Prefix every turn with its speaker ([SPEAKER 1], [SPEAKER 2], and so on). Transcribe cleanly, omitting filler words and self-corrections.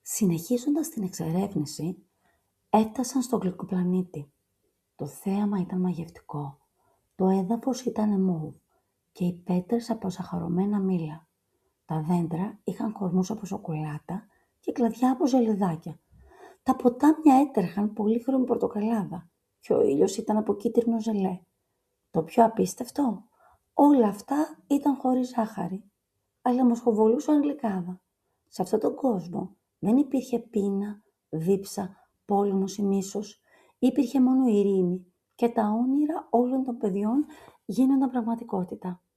[SPEAKER 1] Συνεχίζοντας την εξερεύνηση, έφτασαν στο γλυκοπλανήτη. Το θέαμα ήταν μαγευτικό. Το έδαφος ήταν μauve και οι πέτρες από ζαχαρωμένα μήλα. Τα δέντρα είχαν κορμούς από σοκολάτα και κλαδιά από ζελεδάκια. Τα ποτάμια έτρεχαν πολύχρωμη πορτοκαλάδα και ο ήλιος ήταν από κίτρινο ζελέ. Το πιο απίστευτο, όλα αυτά ήταν χωρίς ζάχαρη, αλλά μοσχοβολούσαν γλυκάδα. Σε αυτόν τον κόσμο δεν υπήρχε πείνα, δίψα, πόλεμος ή μίσος, υπήρχε μόνο ειρήνη και τα όνειρα όλων των παιδιών γίνονταν πραγματικότητα.